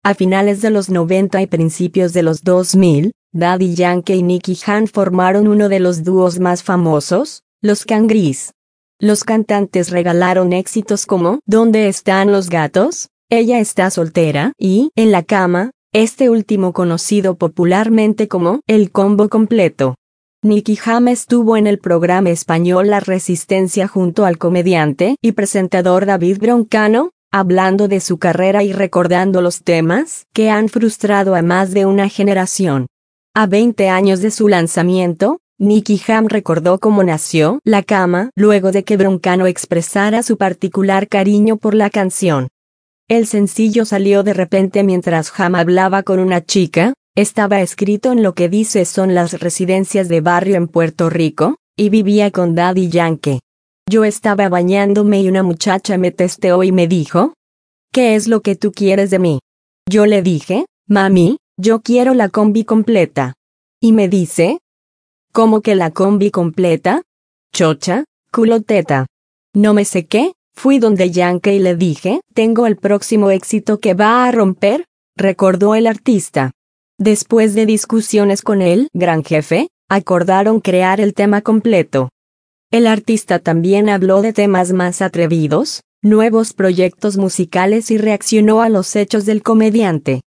A finales de los 90 y principios de los 2000, Daddy Yankee y Nicky Jam formaron uno de los dúos más famosos, los Cangris. Los cantantes regalaron éxitos como ¿Dónde están los gatos?, Ella está soltera y En la cama, este último conocido popularmente como El Combo Completo. Nicky Jam estuvo en el programa español La Resistencia junto al comediante y presentador David Broncano, hablando de su carrera y recordando los temas que han frustrado a más de una generación. A 20 años de su lanzamiento, Nicky Jam recordó cómo nació La cama luego de que Broncano expresara su particular cariño por la canción. El sencillo salió de repente mientras Jam hablaba con una chica, estaba escrito en lo que dice son las residencias de barrio en Puerto Rico, y vivía con Daddy Yankee. Yo estaba bañándome y una muchacha me testeó y me dijo, ¿qué es lo que tú quieres de mí? Yo le dije, mami, yo quiero la combi completa. Y me dice, ¿cómo que la combi completa? Chocha, culo teta. No me sé qué, fui donde Yankee y le dije, tengo el próximo éxito que va a romper, recordó el artista. Después de discusiones con el gran jefe, acordaron crear el tema completo. El artista también habló de temas más atrevidos, nuevos proyectos musicales y reaccionó a los hechos del comediante.